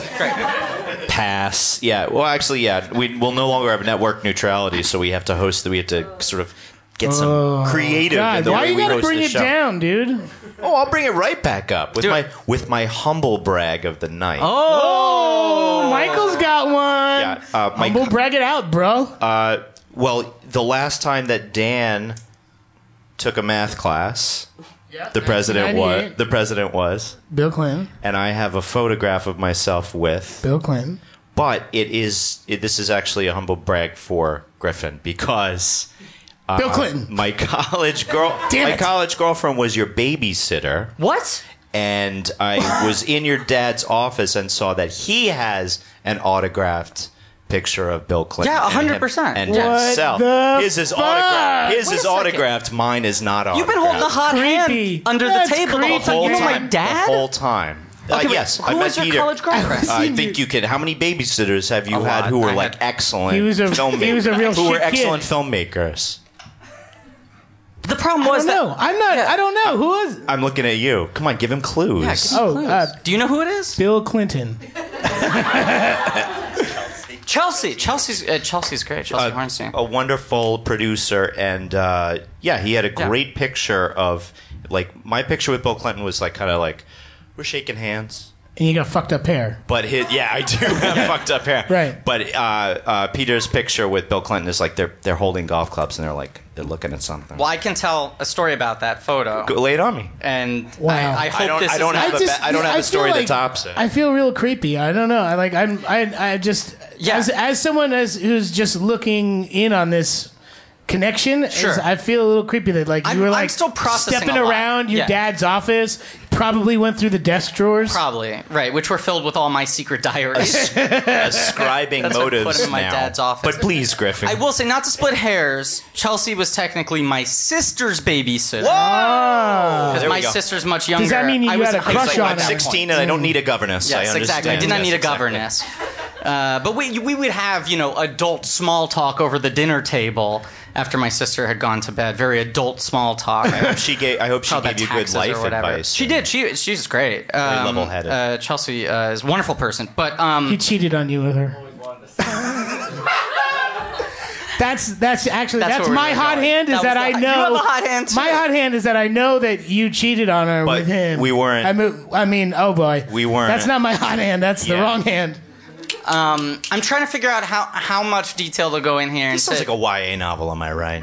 Pass. Yeah. Well, actually, yeah. We will no longer have network neutrality, so we have to host. The, we have to sort of get some creative in God, the why way you we gotta host bring the it show. down, dude? Oh, I'll bring it right back up with Do my it. with my humble brag of the night. Oh, Michael's got one. Yeah, uh, my- Humble brag it out, bro. Uh, well, the last time that Dan took a math class, the president was nineteen ninety-eight. the president was, Bill Clinton. and I have a photograph of myself with. Bill Clinton. But it is it, this is actually a humble brag for Griffin because uh, Bill Clinton. my college girl, Damn my it. college girlfriend was your babysitter. What? And I was in your dad's office and saw that he has an autographed picture of Bill Clinton. Yeah, one hundred and percent. him- And What himself. the His is fuck? autographed. His Wait a is second. autographed. Mine is not autographed. You've been holding a hot Creepy. hand under That's the table the whole creepy. time. whole You know my time. dad? The whole time. Uh, Okay, wait, yes, who I was met your Peter. college girlfriend? I think you could. How many babysitters have you A had lot. who were I like had- excellent He was a- filmmakers? he was a real who were shit kid. excellent filmmakers. The problem I was don't that. know. I'm not. Yeah. I don't know who is. I'm looking at you. Come on, give him clues. Yeah, give me Oh, clues. uh, Do you know who it is? Bill Clinton. Chelsea. Chelsea's uh, Chelsea's great. Chelsea Hornstein. a wonderful producer, and uh, yeah, he had a Yeah. great picture of like my picture with Bill Clinton was like kind of like we're shaking hands. And you got fucked up hair. But his, yeah, I do have fucked up hair. Right. But uh, uh, Peter's picture with Bill Clinton is like they're they're holding golf clubs and they're like they're looking at something. Well, I can tell a story about that photo. Go, lay it on me. And Wow. I, I hope I don't- this I don't is have not a ba- I don't have a feel story that like- tops it. I feel real creepy. I don't know. I like. I'm. I. I just. Yeah. As, as someone as who's just looking in on this connection, Sure. is- I feel a little creepy that like you I'm- were I'm like still processing stepping a lot. around your Yeah. dad's office. Probably went through the desk drawers. Probably right, which were filled with all my secret diaries. Ascribing That's what I put motives him in my now. dad's office. But please, Griffin. I will say, not to split hairs, Chelsea was technically my sister's babysitter. Ah. Because There we my go. sister's much younger. Does that mean you I was had a in high crush school on at her? that I'm point. sixteen and I don't need a governess. I Yes, understand. exactly. I did not Yes, need a exactly. governess. Uh, but we we would have, you know, adult small talk over the dinner table after my sister had gone to bed. Very adult small talk. I hope she gave. I hope she Talk about gave you good taxes or life whatever. advice. She did. She she's great. Um, level-headed. Uh, Chelsea uh, is a wonderful person. But um, He cheated on you with her. That's that's actually That's that's, where my we're hot going. hand is That that, was I the- know you have a hot hand, too. my hot hand is that I know that you cheated on her But with him. we weren't- I mean, I mean, oh boy, We weren't- That's not my hot hand. That's the Yeah. wrong hand. Um, I'm trying to figure out how, how much detail to go in here. This and sounds to, like a Y A novel, am I right?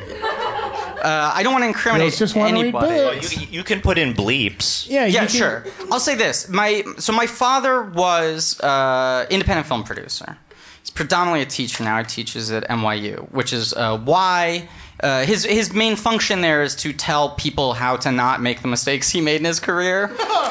uh, I don't want to incriminate Girls just wanna read anybody. books. You, you can put in bleeps. Yeah, you Yeah, can- sure. I'll say this. My so my father was uh, independent film producer. He's predominantly a teacher now. He teaches at N Y U, which is uh, why uh, his his main function there is to tell people how to not make the mistakes he made in his career.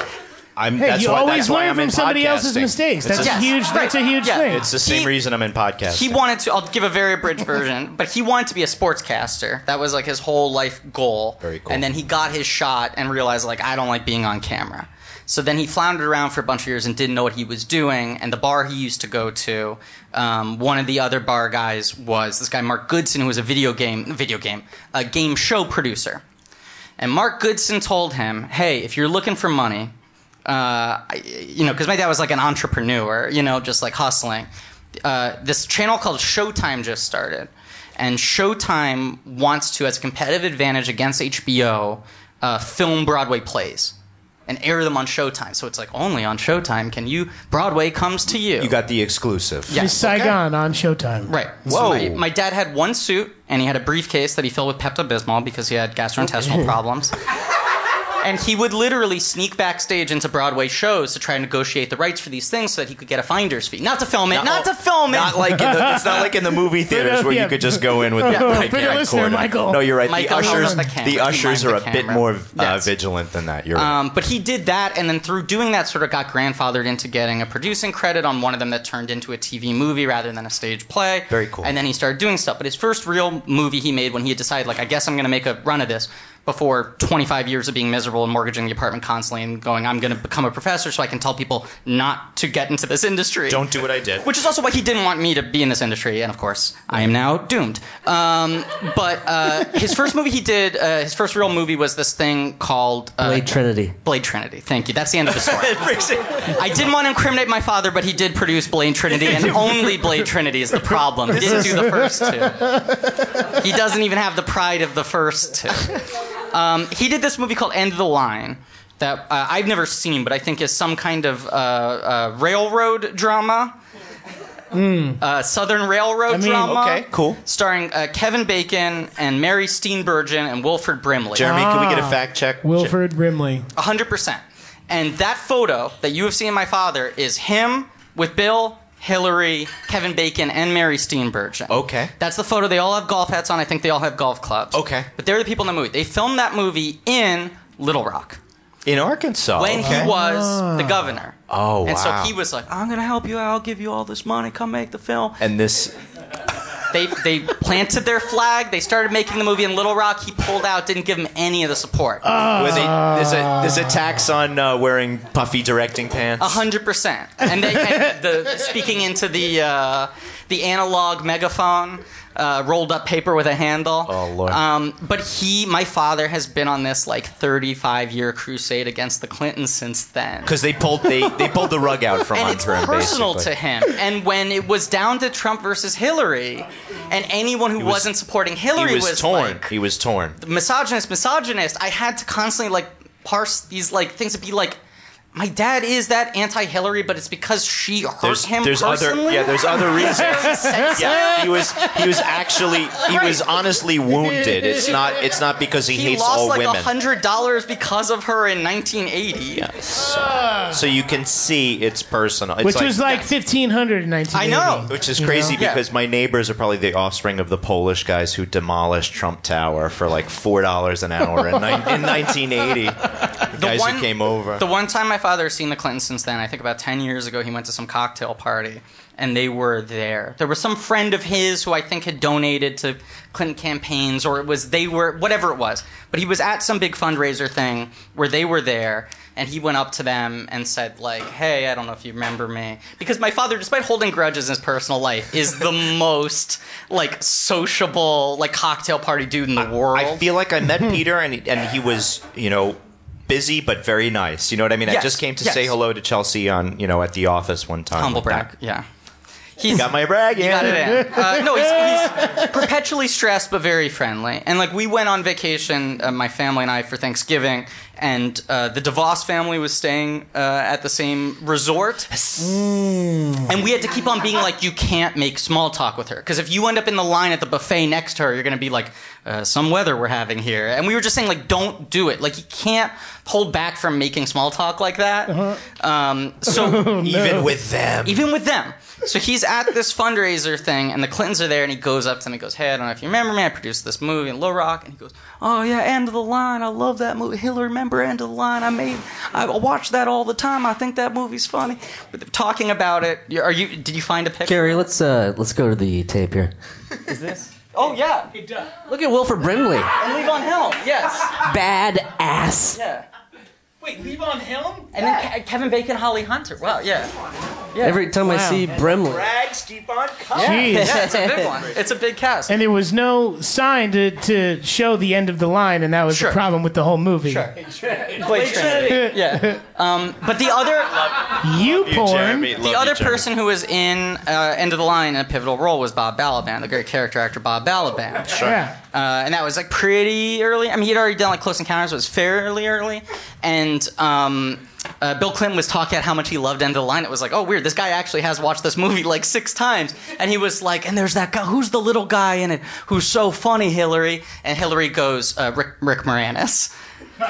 I'm, Hey, that's you why, always that's why learn I'm from in somebody else's podcasting. mistakes. It's That's the- a Yes, huge. right. That's a huge Yeah. thing. It's the same He- reason I'm in podcasting. He wanted to. I'll give a very abridged version, but he wanted to be a sportscaster. That was like his whole life goal. Very cool. And then he got his shot and realized like I don't like being on camera. So then he floundered around for a bunch of years and didn't know what he was doing. And the bar he used to go to, um, one of the other bar guys was this guy Mark Goodson, who was a video game video game a game show producer. And Mark Goodson told him, "Hey, if you're looking for money." Uh, I- you know, because my dad was like an entrepreneur, you know, just like hustling. Uh, this channel called Showtime just started, and Showtime wants to, as a competitive advantage against H B O, uh, film Broadway plays and air them on Showtime. So it's like only on Showtime can you. Broadway comes to you. You got the exclusive. Yeah. Miss Saigon on Showtime. Right. Whoa. So my, my dad had one suit, and he had a briefcase that he filled with Pepto-Bismol because he had gastrointestinal problems. And he would literally sneak backstage into Broadway shows to try and negotiate the rights for these things so that he could get a finder's fee. Not to film it. Not, to film it. Not like in the, it's not like in the movie theaters where yeah. you could just go in with the Yeah. mic For the and listener, record it. Michael. No, you're right. Michael the holds ushers, the camera. the He ushers minds are the a bit camera. more uh, Yes. vigilant than that. You're right. Um, but he did that, and then through doing that, sort of got grandfathered into getting a producing credit on one of them that turned into a T V movie rather than a stage play. Very cool. And then he started doing stuff. But his first real movie he made when he had decided, like, I guess I'm going to make a run of this, before twenty-five years of being miserable and mortgaging the apartment constantly and going, I'm going to become a professor so I can tell people not to get into this industry. Don't do what I did. Which is also why he didn't want me to be in this industry, and of course, I am now doomed. Um, but uh, his first movie he did, uh, his first real movie was this thing called uh, Blade Trinity. Blade Trinity. Thank you. That's the end of the story. I didn't want to incriminate my father, but he did produce Blade Trinity, and only Blade Trinity is the problem. He didn't do the first two. He doesn't even have the pride of the first two. Um, he did this movie called End of the Line that uh, I've never seen, but I think is some kind of uh, uh, railroad drama. Mm. Uh, Southern Railroad I mean, drama. okay, cool. Starring uh, Kevin Bacon and Mary Steenburgen and Wilford Brimley. Jeremy, can we get a Ah. fact check? Wilford Brimley. A hundred percent. And that photo that you have seen of my father is him with Bill, Hillary, Kevin Bacon, and Mary Steenburgen. Okay. That's the photo. They all have golf hats on. I think they all have golf clubs. Okay. But they're the people in the movie. They filmed that movie in Little Rock In Arkansas. when okay. he was the governor. Oh, And wow. so he was like, I'm going to help you out. I'll give you all this money. Come make the film. And this... They they planted their flag. They started making the movie in Little Rock. He pulled out, didn't give him any of the support. where they, there's, a, there's a tax on uh, wearing puffy directing pants. A hundred percent. And they and the speaking into the uh, the analog megaphone, uh, rolled up paper with a handle. Oh, Lord. Um, but he, my father, has been on this like thirty-five year crusade against the Clintons since then. Because they pulled they, they pulled the rug out from And under it's him, personal basically. to him. And when it was down to Trump versus Hillary, and anyone who was- wasn't supporting Hillary He was, torn. like he was torn. misogynist, misogynist, I had to constantly like parse these like things to be like, my dad is that anti-Hillary, but it's because she hurt There's, him there's personally. other yeah. There's other reasons. yeah, he was he was actually he was honestly wounded. It's not it's not because he, He hates lost all like a women. hundred dollars because of her in nineteen eighty. So you can see it's personal. It's Which like, was like fifteen hundred in nineteen eighty. I know. Which is You crazy know? Yeah. because my neighbors are probably the offspring of the Polish guys who demolished Trump Tower for like four dollars an hour in, ni- in nineteen eighty. The guys one- who came over. The one time my father has seen the Clintons since then, I think about ten years ago, he went to some cocktail party, and they were there. There was some friend of his who I think had donated to Clinton campaigns, or it was they were, whatever it was. But he was at some big fundraiser thing where they were there, and he went up to them and said, like, hey, I don't know if you remember me. Because my father, despite holding grudges in his personal life, is the most, like, sociable, like, cocktail party dude in the world. I feel like I met Peter and he, and he was, you know, busy but very nice. You know what I mean? I Yes, just came to yes. say hello to Chelsea on, you know, at the office one time. Humble with brag, that. yeah. He's got my brag in. You got it in. Uh, no, he's, he's perpetually stressed, but very friendly. And like we went on vacation, uh, my family and I, for Thanksgiving, and uh, the DeVos family was staying uh, at the same resort. Mm. And we had to keep on being like, you can't make small talk with her. Because if you end up in the line at the buffet next to her, you're going to be like, uh, some weather we're having here. And we were just saying, like, don't do it. Like, you can't hold back from making small talk like that. Uh-huh. Um, so oh, no. Even with them. Even with them. So he's at this fundraiser thing, and the Clintons are there, and he goes up to them and he goes, hey, I don't know if you remember me, I produced this movie in Little Rock. And he goes, oh, yeah, End of the Line, I love that movie. Hillary, remember End of the Line? I made, I watch that all the time. I think that movie's funny. But they're talking about it. Are you? Did you find a picture? Gary, let's uh, let's go to the tape here. Is this? Oh, yeah. Look at Wilford Brimley. And Levon Helm, yes. Bad ass. Yeah. Wait, Levon Helm? And then Ke- Kevin Bacon, Holly Hunter. Wow, yeah. yeah. Every time wow. I see Brimley. Brags keep on coming. Yeah. yeah, it's a big one. It's a big cast. And there was no sign to, to show the end of the line, and that was sure. the problem with the whole movie. Sure. Blade Trinity. Yeah. Um, but the other... You porn. Jeremy. The other person who was in uh, End of the Line in a pivotal role was Bob Balaban, the great character actor Bob Balaban. Sure. Yeah. Uh, and that was like pretty early. I mean, he'd already done like Close Encounters, so it was fairly early. And um, uh, Bill Clinton was talking about how much he loved End of the Line. It was like, oh, weird, this guy actually has watched this movie like six times. And he was like, and there's that guy, who's the little guy in it who's so funny, Hillary? And Hillary goes, uh, Rick, Rick Moranis. no,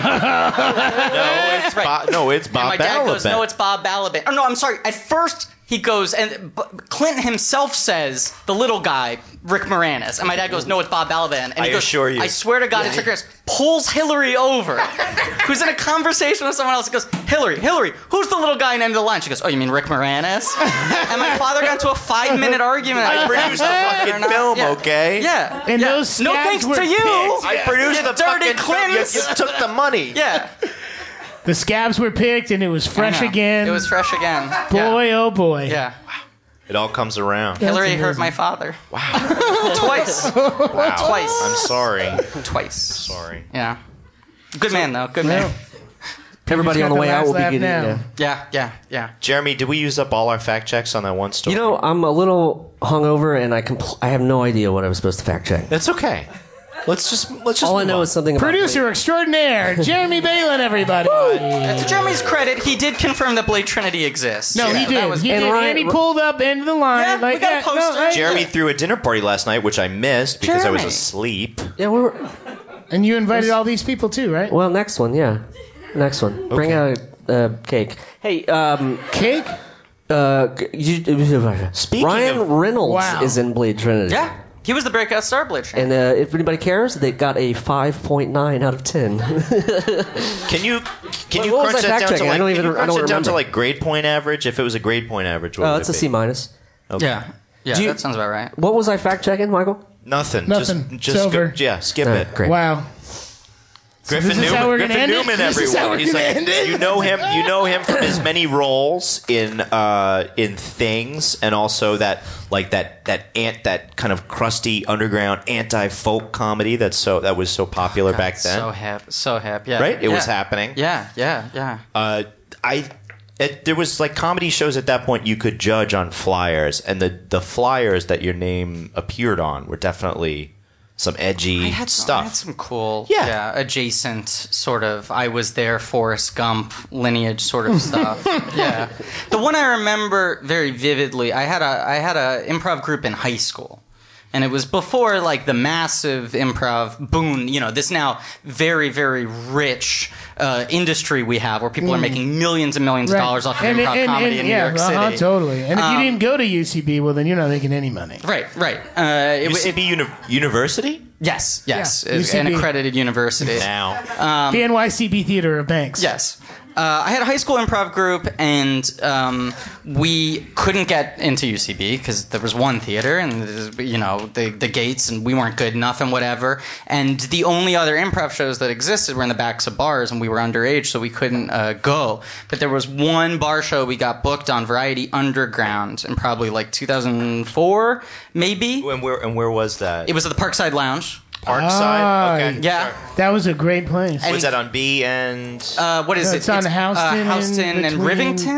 it's right. Bob, no, it's Bob and my dad Balaban. goes, no, it's Bob Balaban. Oh, no, I'm sorry. At first, he goes, and B- Clinton himself says, the little guy, Rick Moranis. And my dad goes, no, it's Bob Balaban. And he I goes, assure you. I swear to God, yeah. it's Rick Moranis. Pulls Hillary over, who's in a conversation with someone else. He goes, Hillary, Hillary, who's the little guy in End of the Line? She goes, oh, you mean Rick Moranis? And my father got into a five-minute argument. I produced a fucking film, yeah. okay? Yeah. And yeah. those no scabs thanks were to you. picked. I produced You the dirty fucking film. You, Clintons. you took the money. Yeah. The scabs were picked, and it was fresh again. It was fresh again. Boy, yeah. oh boy. Yeah. It all comes around. Hillary amazing. hurt my father. Wow. Twice. Wow. Twice. I'm sorry. Twice. Sorry. Yeah. Good man, though. Good man. Everybody on the way out will be getting. Yeah. yeah, yeah, yeah. Jeremy, did we use up all our fact checks on that one story? You know, I'm a little hungover, and I compl- I have no idea what I was supposed to fact check. That's okay. Let's just let's just. All I know on. is something about Producer Blade. extraordinaire, Jeremy Balin, everybody. To Jeremy's credit, he did confirm that Blade Trinity exists. No, Yeah, he did. that was- he and did. Ryan- and he pulled up into the line. Yeah, like, we got a yeah, poster. no, I- Jeremy threw a dinner party last night, which I missed because I was Jeremy. asleep. Yeah, we were. And you invited all these people too, right? Well, next one, yeah, next one. Bring out uh, cake. Hey, um, Cake? uh, you, Speaking Ryan of- Reynolds Wow. is in Blade Trinity. Yeah. He was the breakout star Blade Trinity. And uh, if anybody cares, they got a five point nine out of ten. Can you can What- you what was crunch I that down fact-checking? to I like don't can even- you I crunch don't it down to remember. like grade point average? If it was a grade point average, what Oh, would it's it a be? C minus. Okay. Yeah. Yeah, Do you- that sounds about right. What was I fact checking, Michael? Nothing. Nothing. Just, just Silver. Go, yeah, skip Oh, it. great. Wow. Griffin this is Newman. how we're gonna Griffin end it? Newman, This is how everyone. we're He's gonna like, end it? you know him. You know him from his many roles in uh, in Things, and also that like that that ant that kind of crusty underground anti folk comedy that's so that was so popular God, back then. So hip. So hip. Yeah. Right? It was Yeah. happening. Yeah, yeah, yeah. Uh, I. It, there was like comedy shows at that point you could judge on flyers, and the the flyers that your name appeared on were definitely some edgy I had some, stuff. I had some cool, Yeah. yeah, adjacent sort of I was there Forrest Gump lineage sort of stuff. Yeah, the one I remember very vividly. I had a I had a improv group in high school. And it was before, like, the massive improv boon, you know, this now very, very rich uh, industry we have where people are making millions and millions Right. of dollars off of And- improv and- comedy and- in yeah, New York uh-huh, City. totally. And if Um, you didn't go to U C B, well, then you're not making any money. Right, right. Uh, it, U C B it, uni- University yes, yes. Yeah, It's an U C B. accredited university. now. Um, the N Y C B Theater of Banks. Yes. Uh, I had a high school improv group, and um, we couldn't get into U C B because there was one theater, and you know the the gates, and we weren't good enough, and whatever. And the only other improv shows that existed were in the backs of bars, and we were underage, so we couldn't uh, go. But there was one bar show we got booked on, Variety Underground, in probably like two thousand four, maybe. And where and where was that? It was at the Parkside Lounge. Parkside. Ah, okay. Yeah. That was a great place. Was that on B and? Uh, what is No, it? it's on Houston uh, and Houston and, between- Rivington.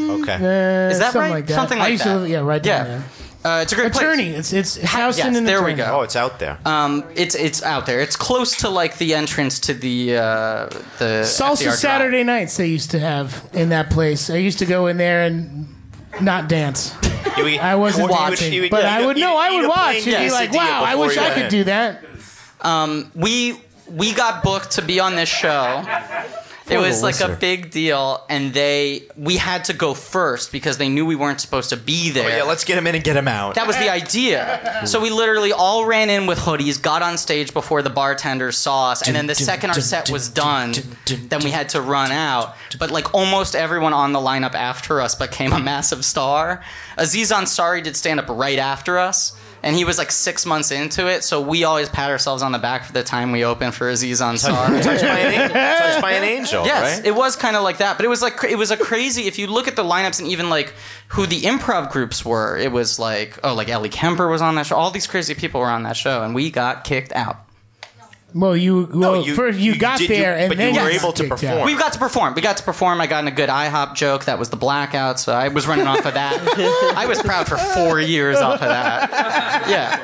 Okay. Uh, Is that something right? Like that. Something I like used that. To live, yeah, right down Yeah. there. Uh, it's a great Attorney. place. It's it's, it's Houston yes, and there we Attorney. go. Oh, it's out there. Um, it's it's out there. It's close to like the entrance to the uh, the F D R Salsa Drive. Saturday nights they used to have in that place. I used to go in there and not dance. You would- I wasn't you would- watching, you would- but yeah, I you- would you- know. I you would eat a watch plain and be like, quesadilla "Wow, I before wish you I went could in. do that." Um, we we got booked to be on this show. It For was the like a listener. big deal, and they we had to go first because they knew we weren't supposed to be there. Oh, yeah, let's get him in and get him out. That was the idea. So we literally all ran in with hoodies, got on stage before the bartenders saw us, and then the second our set was done, then we had to run out. But like almost everyone on the lineup after us became a massive star. Aziz Ansari did stand up right after us. And he was like six months into it, so we always pat ourselves on the back for the time we opened for Aziz Ansari. Touched by an angel. Touched by an angel, Yes, right? it was kind of like that, but it was like it was a crazy. If you look at the lineups and even like who the improv groups were, it was like oh, like Ellie Kemper was on that show. All these crazy people were on that show, and we got kicked out. Well, you well you- first you, you got did- you- there and but you then were got able to kicked perform. out. We got to perform. We got to perform. I got in a good IHOP joke. That was the blackout, so I was running off of that. I was proud for four years off of that. Yeah.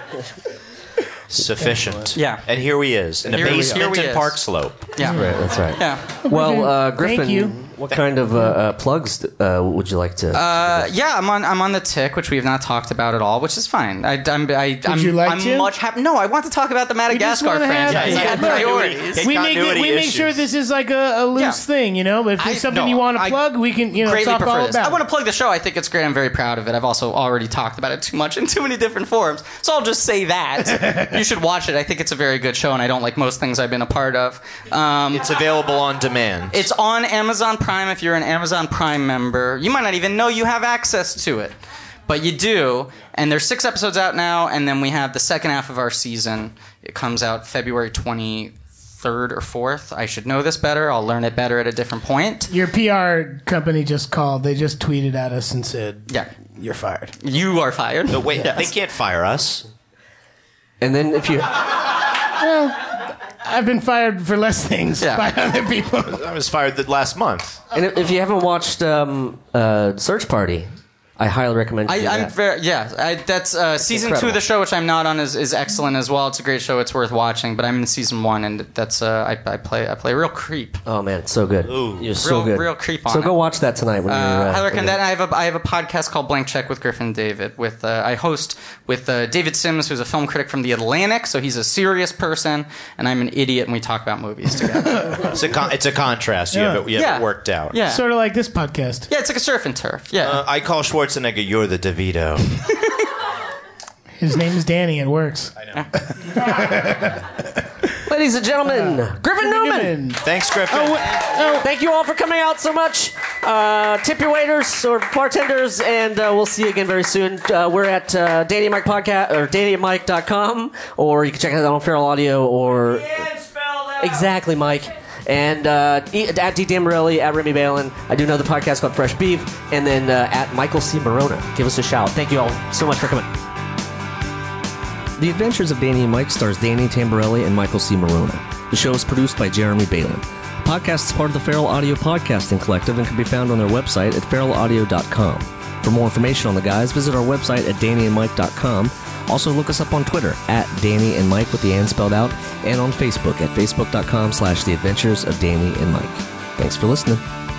Sufficient. Yeah. And here he is, in the Here we- basement here we in is. Park Slope. Yeah. Right, that's right. Yeah. Well, uh, Thank Griffin, you. what kind of uh, uh, plugs uh, would you like to? Uh, yeah, I'm on. I'm on the tick, which we have not talked about at all, which is fine. I, I'm. I, I'm, you like I'm to? much happy. No, I want to talk about the Madagascar wanna have- franchise. Yeah, I had yeah. priorities. Hey, we make it, continuity we make issues. sure this is like a, a loose Yeah. thing, you know. But if there's I- something no, you want to I plug, we can you know Greatly talk prefer all this. about. I want to it. plug the show. I think it's great. I'm very proud of it. I've also already talked about it too much in too many different forms. So I'll just say that you should watch it. I think it's a very good show, and I don't like most things I've been a part of. Um, It's available on demand. It's on Amazon Prime if you're an Amazon Prime member. You might not even know you have access to it, but you do. And there's six episodes out now, and then we have the second half of our season. It comes out February twenty-third or fourth. I should know this better. I'll learn it better at a different point. Your P R company just called. They just tweeted at us and said, Yeah. "You're fired." You are fired. No, wait, Yes. they can't fire us. and then if you, Well, I've been fired for less things Yeah. by other people. I was fired the last month. and if you haven't watched um, uh, Search Party, I highly recommend you I, do I'm that. very yeah. I, that's uh, season two incredible. of the show, which I'm not on, is, is excellent as well. It's a great show. It's worth watching. But I'm in season one, and that's uh, I, I play I play a real creep. Oh man, it's so good. Ooh. You're so Real- good. real creep on So it. go watch that tonight when Uh, you're. Uh, I recommend when that. I have a I have a podcast called Blank Check with Griffin David. With uh, I host with uh, David Sims, who's a film critic from The Atlantic. So he's a serious person, and I'm an idiot, and we talk about movies together. It's a con- it's a contrast. You Yeah. have it, you have Yeah. it worked out. Yeah, Sort of like this podcast. yeah. It's like a surf and turf. Yeah. Uh, I call Schwarzenegger. You're the DeVito. His name is Danny. It works. Ladies and gentlemen, Griffin Newman. Thanks, Griffin. Oh, wait, oh, Thank you all for coming out so much. Uh, tip your waiters or bartenders, and uh, we'll see you again very soon. Uh, we're at uh, Danny and Mike podcast or danny and mike dot com, or you can check it out on Feral Audio or exactly Mike. And uh, e- at D. Dan Morelli, at Remy Balin. I do another podcast called Fresh Beef, and then uh, at Michael C. Morona. Give us a shout. Thank you all so much for coming. The Adventures of Danny and Mike stars Danny Tamborelli and Michael C. Morona. The show is produced by Jeremy Balin. The podcast is part of the Feral Audio Podcasting Collective and can be found on their website at feral audio dot com. For more information on the guys, visit our website at danny and mike dot com. Also, look us up on Twitter at Danny and Mike with the and spelled out, and on Facebook at facebook dot com slash The Adventures of Danny and Mike. Thanks for listening.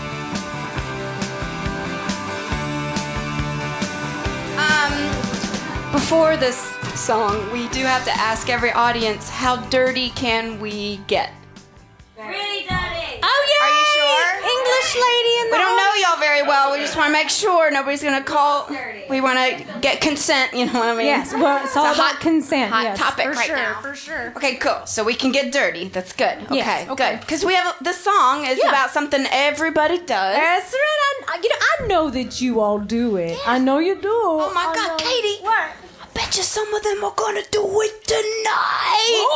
Um, before this song, we do have to ask every audience, how dirty can we get? Really dirty. Oh, yeah! Are you sure? English lady in the We don't know y'all very well. We just want to make sure nobody's going to call. We want to get consent, you know what I mean? Yes, well, it's all a about hot, consent, hot yes, topic for right sure, now. for sure. Okay, cool. So we can get dirty. That's good. Okay, Yes, okay. good. Because we have the song is Yeah. about something everybody does. That's right. I, you know, I know that you all do it. I know you do. Oh my I God, know- Katie! What? I bet you some of them are gonna do it tonight.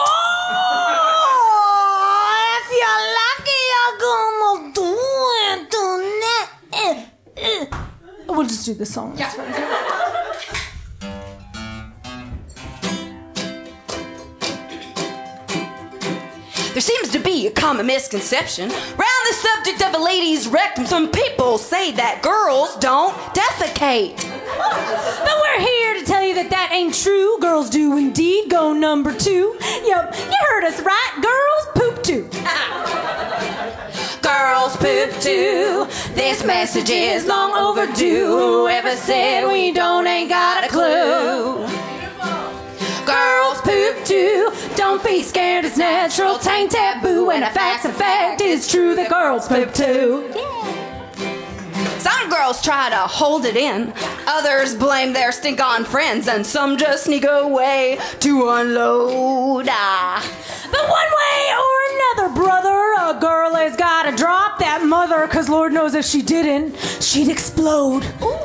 Oh, if you're lucky, you're gonna do it tonight. Eh, eh. We'll just do the song. Yeah. There seems to be be a common misconception around the subject of a lady's rectum. Some people say that girls don't defecate. But we're here to tell you that that ain't true. Girls do indeed go number two. Yep, you heard us right. Girls poop too. Girls poop too. This message is long overdue. Whoever said we don't ain't got a clue. Girls poop too. Don't be scared, it's natural, tain't taboo. And a fact's a fact, it's true that girls poop too. Some girls try to hold it in, others blame their stink-on friends, and some just sneak away to unload. Ah. But one way or another, brother, a girl has gotta drop that mother, cause Lord knows if she didn't, she'd explode.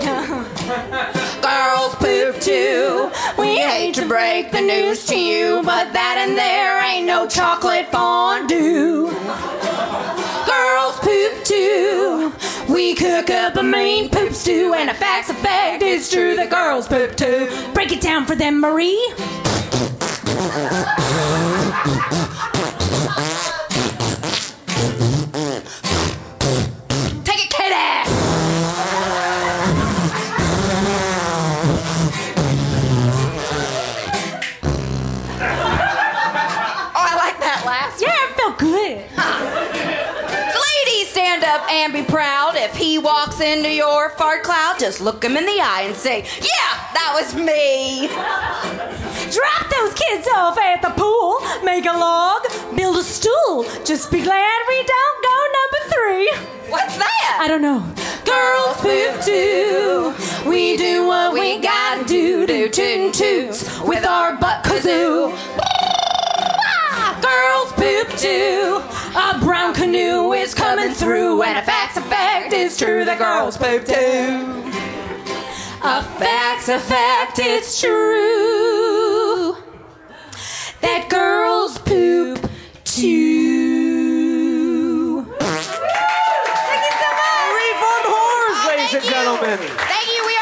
Girls poop too. We hate to break the news to you, but that and there ain't no chocolate fondue. Girls poop too. We cook up a mean poop stew, and a fact's a fact, it's true that girls poop too. Break it down for them, Marie. Take it, kitty! Oh, I like that last one. Yeah, it felt good. So ladies, stand up and be proud. If he walks into your fart cloud, just look him in the eye and say, yeah, that was me. Drop those kids off at the pool. Make a log. Build a stool. Just be glad we don't go number three. What's that? I don't know. Girls poop too. We do what we gotta do. Do tootin' toots with our butt kazoo. Girls poop too. A brown canoe is coming through, and a fact's a fact, it's true that girls poop too. A fact's a fact, it's true that girls poop too. Thank you so much. Refund whores, ladies and Thank you. gentlemen. Thank you. We